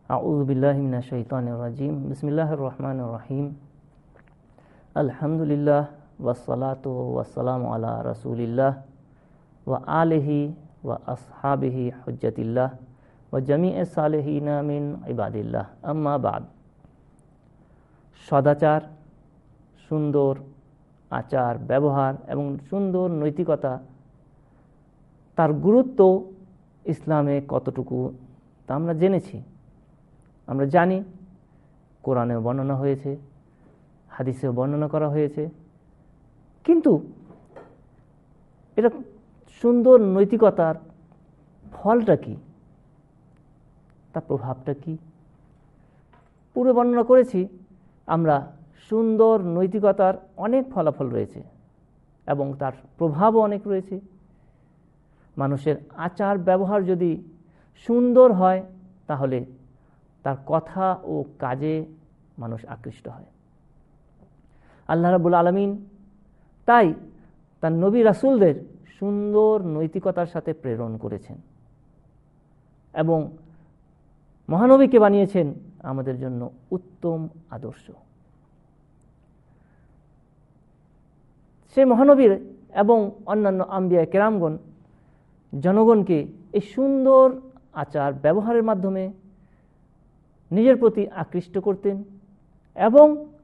আউযু বিল্লাহি মিনাশ শাইতানির রাজিম। বিসমিল্লাহির রহমানির রহিম। আলহামদুলিল্লাহ ওয়াসসালাতু ওয়াসসালামু আলা রাসূলিল্লাহ ওয়া আলিহি ওয়া আসহাবিহি হুজ্জাতিল্লাহ ওয়া জামিউস সালিহিনা মিন ইবাদিল্লাহ, আম্মা বাদ। সদাচার, সুন্দর আচার ব্যবহার এবং সুন্দর নৈতিকতা, তার গুরুত্ব ইসলামে কতটুকু তা আমরা জেনেছি। আমরা জানি কোরআনেও বর্ণনা হয়েছে, হাদিসেও বর্ণনা করা হয়েছে, কিন্তু এটা সুন্দর নৈতিকতার ফলটা কি, তার প্রভাবটা কি, পুরো বর্ণনা করেছি আমরা। সুন্দর নৈতিকতার অনেক ফলাফল রয়েছে এবং তার প্রভাবও অনেক রয়েছে। মানুষের আচার ব্যবহার যদি সুন্দর হয় তাহলে তার কথা ও কাজে মানুষ আকৃষ্ট হয়। আল্লাহ রাব্বুল আলামিন তাই তার নবী রাসূলদের সুন্দর নৈতিকতার সাথে প্রেরণ করেছেন এবং মহানবীকে বানিয়েছেন আমাদের জন্য উত্তম আদর্শ। সেই মহানবীর এবং অন্যান্য আম্বিয়া কেরামগণ জনগণকে এই সুন্দর আচার ব্যবহারের মাধ্যমে নিজের প্রতি আকৃষ্ট করতেন এবং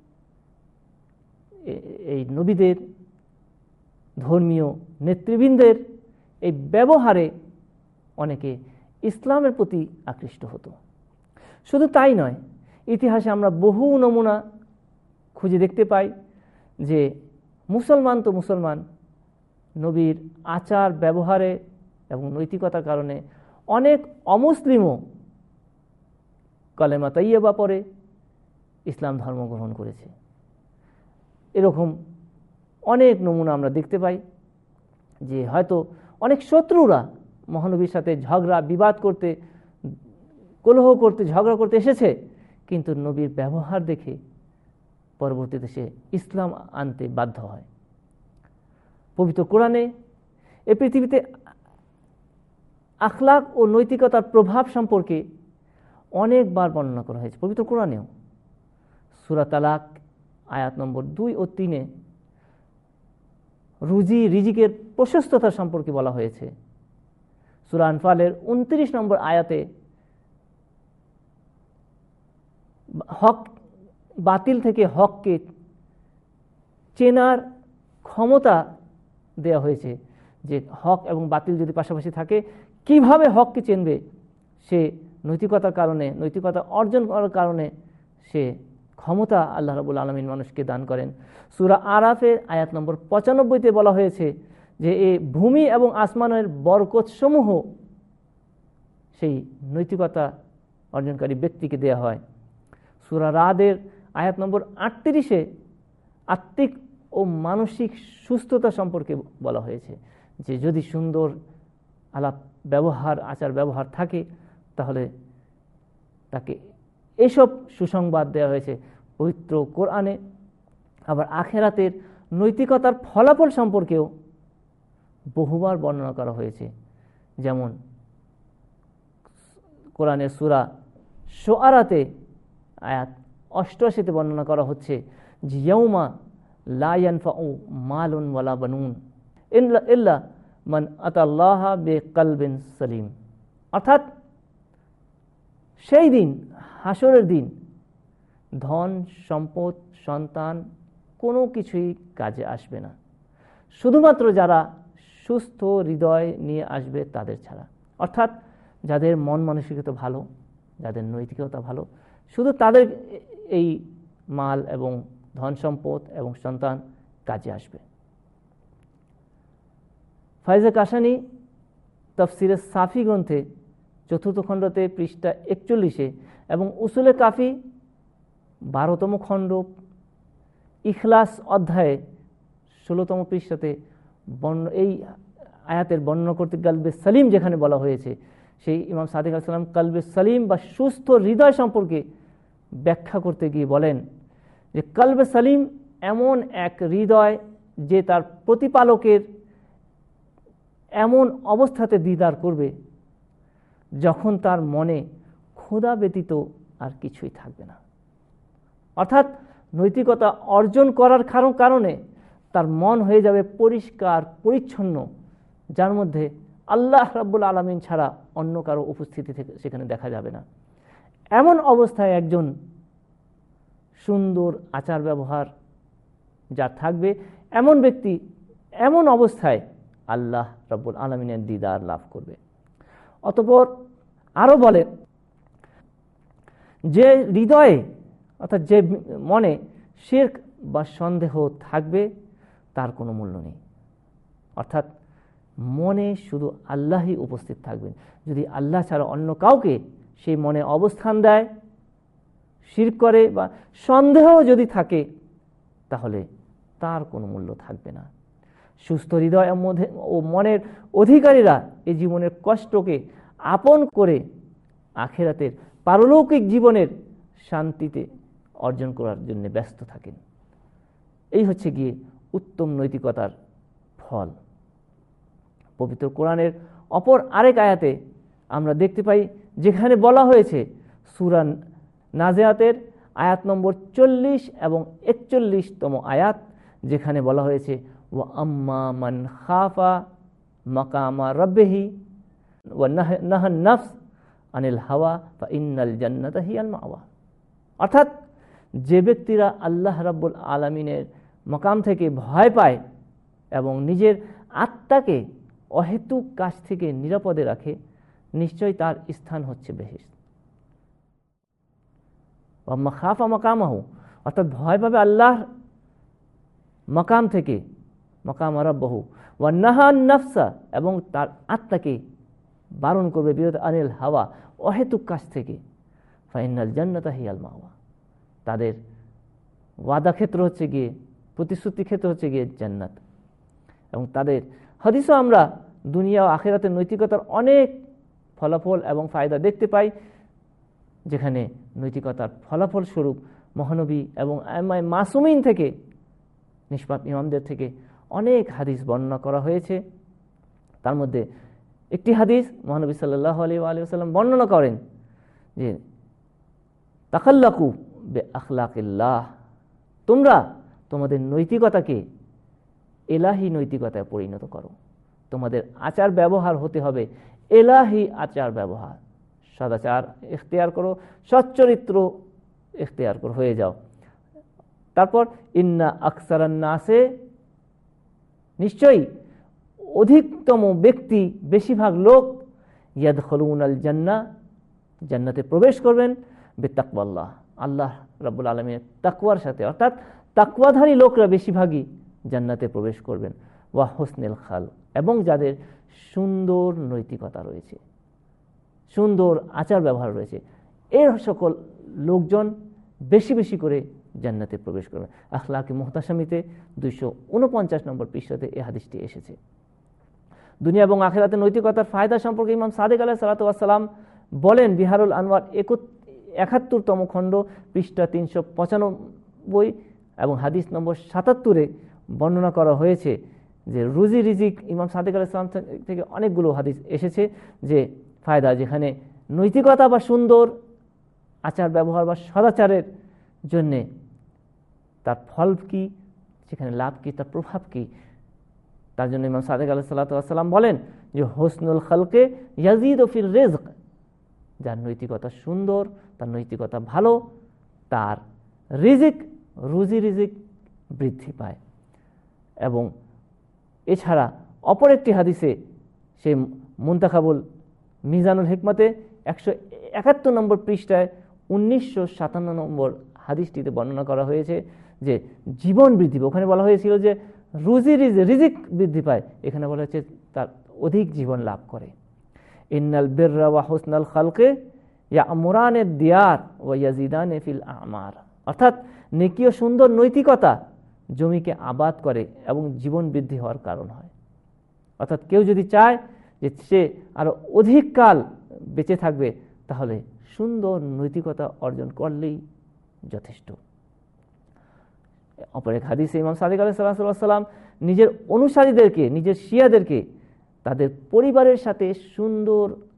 এই নবীদের ধর্মীয় নেতৃবৃন্দের এই ব্যবহারে অনেকে ইসলামের প্রতি আকৃষ্ট হতো। শুধু তাই নয়, ইতিহাসে আমরা বহু নমুনা খুঁজে দেখতে পাই যে মুসলমান তো মুসলমান, নবীর আচার ব্যবহারে এবং নৈতিকতার কারণে অনেক অমুসলিমও কালেমা তাইয়্যিবা পড়ে ইসলাম ধর্ম গ্রহণ করেছে। এরকম অনেক নমুনা আমরা দেখতে পাই যে হয়তো অনেক শত্রুরা মহানবীর সাথে ঝগড়া বিবাদ করতে, কলহ করতে, ঝগড়া করতে এসেছে, কিন্তু নবীর ব্যবহার দেখে পরবর্তীতে সে ইসলাম আনতে বাধ্য হয়। পবিত্র কোরআনে এই পৃথিবীতে আখলাক ও নৈতিকতার প্রভাব সম্পর্কে অনেকবার বর্ণনা করা হয়েছে। পবিত্র কোরআনেও সূরা তালাক আয়াত নম্বর 2 ও 3-এ রুজি রিজিকের প্রশস্ততা সম্পর্কে বলা হয়েছে। সূরা আনফালের 29 নম্বর আয়াতে হক বাতিল থেকে হককে চেনার ক্ষমতা দেয়া হয়েছে, যে হক এবং বাতিল যদি পাশাপাশি থাকে কিভাবে হককে চিনবে। সে নৈতিকতার কারণে, নৈতিকতা অর্জন করার কারণে সে ক্ষমতা আল্লাহ রাব্বুল আলামিন মানুষকে দান করেন। সূরা আরাফের আয়াত নম্বর 95-তে বলা হয়েছে যে এই ভূমি এবং আসমানের বরকতসমূহ সেই নৈতিকতা অর্জনকারী ব্যক্তিকে দেয়া হয়। সূরা রাদের আয়াত নম্বর 38-এ আত্মিক ও মানসিক সুস্থতা সম্পর্কে বলা হয়েছে যে যদি সুন্দর আলাপ ব্যবহার, আচার ব্যবহার থাকে তাহলে তাকে এসব সুসংবাদ দেওয়া হয়েছে পবিত্র কোরআনে। আবার আখেরাতের নৈতিকতার ফলাফল সম্পর্কেও বহুবার বর্ণনা করা হয়েছে। যেমন কোরআনের সূরা শুআরাতে আয়াত 88-তে বর্ণনা করা হচ্ছে যে ইয়াউমা লা ইয়ানফাউ মালুন ওয়ালা বানুন ইল্লা মান আতাল্লাহা বিকলবিন সালিম। অর্থাৎ সেই দিন, হাসরের দিন, ধন সম্পদ সন্তান কোনো কিছুই কাজে আসবে না, শুধুমাত্র যারা সুস্থ হৃদয় নিয়ে আসবে তাদের ছাড়া। অর্থাৎ যাদের মন মানসিকতা ভালো, যাদের নৈতিকতা ভালো, শুধু তাদের এই মাল এবং ধন সম্পদ এবং সন্তান কাজে আসবে। ফায়জে কাশানি তাফসিরে সাফি গ্রন্থে 4th খণ্ডতে পৃষ্ঠা 41-এ এবং উসুলে কাফি 12তম খণ্ড ইখলাস অধ্যায়ে 16তম পৃষ্ঠাতে এই আয়াতের বর্ণনা করতে কলবে সালিম যেখানে বলা হয়েছে, সেই ইমাম সাদিক আলাইহিস সালাম কলবে সালিম বা সুস্থ হৃদয় সম্পর্কে ব্যাখ্যা করতে গিয়ে বলেন যে কলবে সালিম এমন এক হৃদয় যে তার প্রতিপালকের এমন অবস্থাতে দিদার করবে যখন তার মনে খোদা ব্যতীত আর কিছুই থাকবে না। অর্থাৎ নৈতিকতা অর্জন করার কারণে তার মন হয়ে যাবে পরিষ্কার পরিচ্ছন্ন, যার মধ্যে আল্লাহ রাব্বুল আলামিন ছাড়া অন্য কারো উপস্থিতি সেখানে দেখা যাবে না। এমন অবস্থায় একজন সুন্দর আচার ব্যবহার যার থাকবে, এমন ব্যক্তি এমন অবস্থায় আল্লাহ রাব্বুল আলামিনের দিদার লাভ করবে। অতঃপর আরো বলেন যে হৃদয়ে অর্থাৎ যে মনে শিরক বা সন্দেহ থাকবে তার কোনো মূল্য নেই। অর্থাৎ মনে শুধু আল্লাহই উপস্থিত থাকবেন। যদি আল্লাহ ছাড়া অন্য কাউকে সেই মনে অবস্থান দেয়, শিরক করে বা সন্দেহ যদি থাকে, তাহলে তার কোনো মূল্য থাকবে না। সুস্থ হৃদয় ও মনের অধিকারীরা এই জীবনের কষ্টকে আপন করে আখিরাতের পারলৌকিক জীবনের শান্তিতে অর্জন করার জন্য ব্যস্ত থাকেন। এই হচ্ছে গিয়ে উত্তম নৈতিকতার ফল। পবিত্র কোরআনের অপর আরেক আয়াতে আমরা দেখতে পাই, যেখানে বলা হয়েছে সূরা নাজিয়াতের আয়াত নম্বর 40 এবং 41তম আয়াত, যেখানে বলা হয়েছে ওয়া আম্মা মান খাফা মাকামা রাব্বিহি ওয়া নাহান নাফস আনিল হাওয়া ফা ইন্নাল জান্নাতা হিয়াল মাওয়া। অর্থাৎ যে ব্যক্তিরা আল্লাহ রাব্বুল আলামিনের মাকাম থেকে ভয় পায় এবং নিজের আত্মাকে অহেতুক কাজ থেকে নিরাপদে রাখে, নিশ্চয়ই তার স্থান হচ্ছে বেহেশত। আম্মা খাফা মাকামাহু, অর্থাৎ ভয় পাবে আল্লাহর মাকাম থেকে, মাকাম রাব্বাহু, ওয়া নাহান নাফসা, এবং তার আত্মাকে বারণ করবে বিরত আনিল হাওয়া, অহেতুক কাজ থেকে, ফাইনাল জান্নাতা হিয়াল মাওয়া, তাদের ওয়াদা ক্ষেত্র হচ্ছে গিয়ে, প্রতিশ্রুতি ক্ষেত্র হচ্ছে গিয়ে জান্নাত। এবং তাদের হাদিসও আমরা দুনিয়া ও আখিরাতের নৈতিকতার অনেক ফলাফল এবং ফায়দা দেখতে পাই, যেখানে নৈতিকতার ফলাফল স্বরূপ মহানবী এবং আইম্মায়ে মাসুমিন থেকে, নিষ্পাপ ইমামদের থেকে অনেক হাদিস বর্ণনা করা হয়েছে। তার মধ্যে একটি হাদিস মহানবী সাল্লাল্লাহু আলাইহি ওয়া সাল্লাম বর্ণনা করেন যে তাকাল্লাকু বে আখলাকিল্লাহ, তোমরা তোমাদের নৈতিকতাকে এলাহি নৈতিকতায় পরিণত করো। তোমাদের আচার ব্যবহার হতে হবে এলাহি আচার ব্যবহার। সদাচার ইখতিয়ার করো, সচ্চরিত্র ইখতিয়ার করো, হয়ে যাও। তারপর ইন্না আকসারান নাসে, নিশ্চয়ই অধিকতম ব্যক্তি, বেশিরভাগ লোক, ইয়াদখুলুনাল জান্নাহ, জান্নাতে প্রবেশ করবেন, বিতাকওয়াল্লাহ, আল্লাহ রাব্বুল আলামিনের তাকওয়ার সাথে, অর্থাৎ তাকওয়াধারী লোকরা বেশিরভাগই জান্নাতে প্রবেশ করবেন। ওয়া হুসনিল খাল, এবং যাদের সুন্দর নৈতিকতা রয়েছে, সুন্দর আচার ব্যবহার রয়েছে, এর সকল লোকজন বেশি বেশি করে জান্নাতে প্রবেশ করবে। আখলাকে মুহতাসামিতে 249 নম্বর পৃষ্ঠাতে এই হাদিসটি এসেছে। দুনিয়া এবং আখিরাতের নৈতিকতার ফায়দা সম্পর্কে ইমাম সাদিক আলাইহিস সালাতু ওয়াস সালাম বলেন, বিহারুল আনওয়ার 71তম খণ্ড পৃষ্ঠা 395 এবং হাদিস নম্বর 77-এ বর্ণনা করা হয়েছে যে রুজি রিজিক, ইমাম সাদিক আলাইহিস সালাম থেকে অনেকগুলো হাদিস এসেছে যে ফায়দা, যেখানে নৈতিকতা বা সুন্দর আচার ব্যবহার বা সদাচারের জন্যে তার ফল কি, সেখানে লাভ কি, তার প্রভাব কি, তার জন্য ইমাম সাদিক আলাইহিস সালাতু ওয়াস সালাম বলেন যে হুসনুল খালকে ইয়াজিদু ফির রিজক, যার নৈতিকতা সুন্দর, তার নৈতিকতা ভালো, তার রিজিক, রুজি রিজিক বৃদ্ধি পায়। এবং এছাড়া অপর একটি হাদিসে, সেই মুনতাখাবুল মিজানুল হিকমতে 171 নম্বর পৃষ্ঠায় 1957 নম্বর হাদিসটিতে বর্ণনা করা হয়েছে যে জীবন বৃদ্ধি পায়। ওখানে বলা হয়েছিল যে রিজিক বৃদ্ধি পায়, এখানে বলা হয়েছে তার অধিক জীবন লাভ করে। ইন্নাল বিররা ওয়া হুসনাল খালকে ইয়ামুরানে দিয়ার ওয়া ইয়াজিদানে ফিল আমার, অর্থাৎ নেকি ও সুন্দর নৈতিকতা জমিকে আবাদ করে এবং জীবন বৃদ্ধি হওয়ার কারণ হয়। অর্থাৎ কেউ যদি চায় যে সে আরো অধিক কাল বেঁচে থাকবে, তাহলে সুন্দর নৈতিকতা অর্জন করলেই যথেষ্ট। অপর এক হাদিসে ইমাম সাদিক আলাইহিস সালাম নিজের অনুসারীদেরকে, নিজের শিয়াদেরকে তাদের পরিবারের সাথে সুন্দর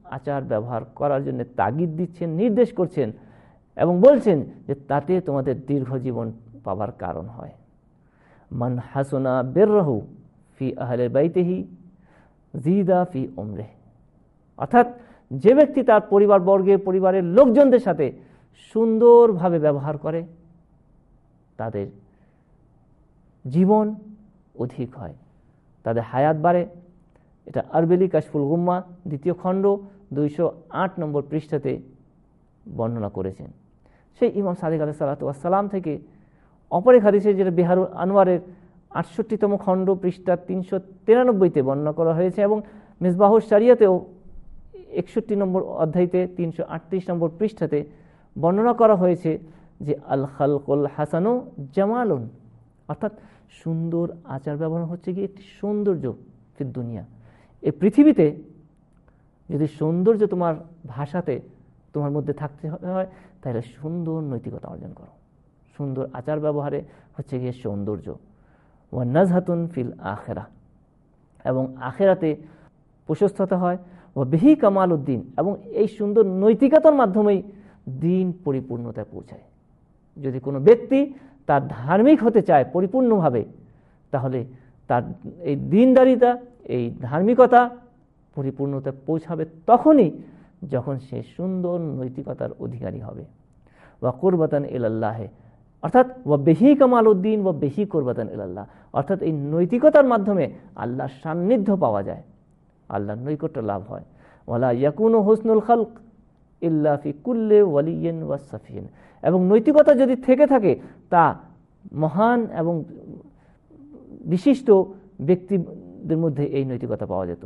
আচার ব্যবহার করার জন্য তাগিদ দিচ্ছেন, নির্দেশ করছেন এবং বলছেন যে তাতে তোমাদের দীর্ঘ জীবন পাবার কারণ হয়। মান হাসনা বিররহু ফি আহলে বাইতিহি জিদা ফি উমরিহি, অর্থাৎ যে ব্যক্তি তার পরিবারবর্গের, পরিবারের লোকজনদের সাথে সুন্দরভাবে ব্যবহার করে তাদের জীবন অধিক হয়, তাদের হায়াত বাড়ে। এটা আরবেলি কাশফুল গুম্মা 2য় খণ্ড 208 নম্বর পৃষ্ঠাতে বর্ণনা করেছেন। সেই ইমাম সাদিক আলাইহিস সালাতু ওয়াস সালাম থেকে অপর এক হাদিসে, যেটা বিহারুল আনোয়ারের 68তম খণ্ড পৃষ্ঠা 393-তে বর্ণনা করা হয়েছে এবং মিসবাহুশ শরিয়াতেও 61 নম্বর অধ্যায়তে 338 নম্বর পৃষ্ঠাতে বর্ণনা করা হয়েছে যে আল খালকুল হাসানু জামালুন, অর্থাৎ সুন্দর আচার ব্যবহার হচ্ছে কি একটি সৌন্দর্য ফিদ দুনিয়া। এই পৃথিবীতে যদি সৌন্দর্য তোমার ভাষাতে তোমার মধ্যে থাকতে হয় তাহলে সুন্দর নৈতিকতা অর্জন করো। সুন্দর আচার ব্যবহারে হচ্ছে গিয়ে সৌন্দর্য। ওয়া নাজহাতুন ফিল আখিরা, এবং আখিরাতে প্রশস্ততা হয়। ও বিহি কামাল উদ্দিন, এবং এই সুন্দর নৈতিকতার মাধ্যমেই দিন পরিপূর্ণতায় পৌঁছায়। যদি কোনো ব্যক্তি তার ধার্মিক হতে চায় পরিপূর্ণভাবে, তাহলে তার এই দিনদারিতা, এই ধার্মিকতা পরিপূর্ণতায় পৌঁছাবে তখনই যখন সে সুন্দর নৈতিকতার অধিকারী হবে। ওয়া কুরবাতান ইলাল্লাহে, অর্থাৎ ওয়া বিহি কামাল উদ্দিন ওয়া বিহি কুরবাতান ইলাল্লাহ, অর্থাৎ এই নৈতিকতার মাধ্যমে আল্লাহর সান্নিধ্য পাওয়া যায়, আল্লাহর নৈকট্য লাভ হয়। ওয়ালা ইয়াকুনু হুসনুল খালক ইল্লা ফি কুল্লি ওয়ালিয়্যিন ওয়া সাফিয়্যিন, এবং নৈতিকতা যদি থেকে থাকে তা মহান এবং বিশিষ্ট ব্যক্তিদের মধ্যে এই নৈতিকতা পাওয়া যেত।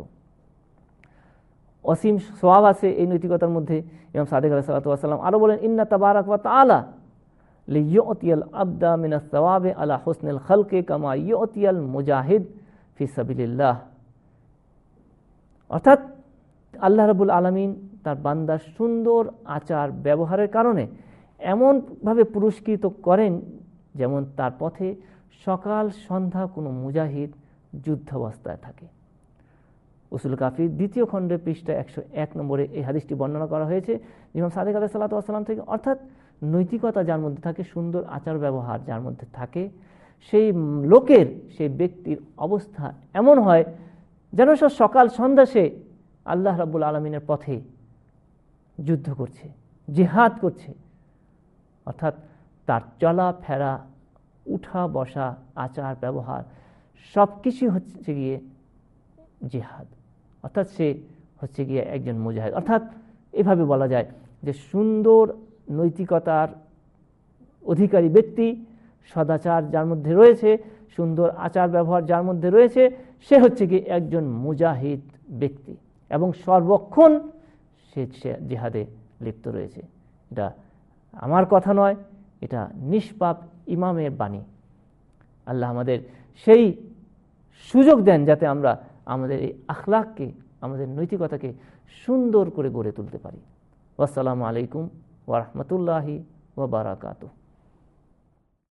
অসীম সওয়াব আছে এই নৈতিকতার মধ্যে। ইমাম সাদিক আলাইহিস সালাতু ওয়াস সালাম আরো বলেন, ইন্না তাবারাক ওয়া তাআলা লিইউতিয়াল আবদা মিনাস সাওয়াবি আলা হুসনিল খালকি কামা ইউতিয়াল মুজাহিদ ফি সাবিলিল্লাহ, অর্থাৎ আল্লাহ রাব্বুল আলামিন তার বান্দার সুন্দর আচার ব্যবহারের কারণে এমনভাবে পুরস্কৃত করেন যেমন তার পথে সকাল সন্ধ্যা কোনো মুজাহিদ যুদ্ধাবস্থায় থাকে। উসুল কাফি 2য় খণ্ডের পৃষ্ঠা 101 নম্বরে এই হাদিসটি বর্ণনা করা হয়েছে ইমাম সাদিক আলাইহিস সালাতু ওয়াস সালাম থেকে। অর্থাৎ নৈতিকতা যার মধ্যে থাকে, সুন্দর আচার ব্যবহার যার মধ্যে থাকে, সেই লোকের, সেই ব্যক্তির অবস্থা এমন হয় যেন সে সকাল সন্ধ্যা সে আল্লাহ রাব্বুল আলামিনের পথে যুদ্ধ করছে, জিহাদ করছে। অর্থাৎ তার চলাফেরা, উঠা বসা, আচার ব্যবহার সব কিছু হচ্ছে গিয়ে জিহাদ, অর্থাৎ সে হচ্ছে গিয়ে একজন মুজাহিদ। অর্থাৎ এভাবে বলা যায় যে সুন্দর নৈতিকতার অধিকারী ব্যক্তি, সদাচার যার মধ্যে রয়েছে, সুন্দর আচার ব্যবহার যার মধ্যে রয়েছে, সে হচ্ছে কি একজন মুজাহিদ ব্যক্তি এবং সর্বক্ষণ সে জিহাদে লিপ্ত রয়েছে। এটা আমার কথা নয়, এটা নিষ্পাপ ইমামের বাণী। আল্লাহ আমাদের সেই সুযোগ দেন যাতে আমরা আমাদের এই আখলাককে, আমাদের নৈতিকতাকে সুন্দর করে গড়ে তুলতে পারি। আসসালামু আলাইকুম ওয়া রাহমাতুল্লাহি ওয়া বারাকাতুহু।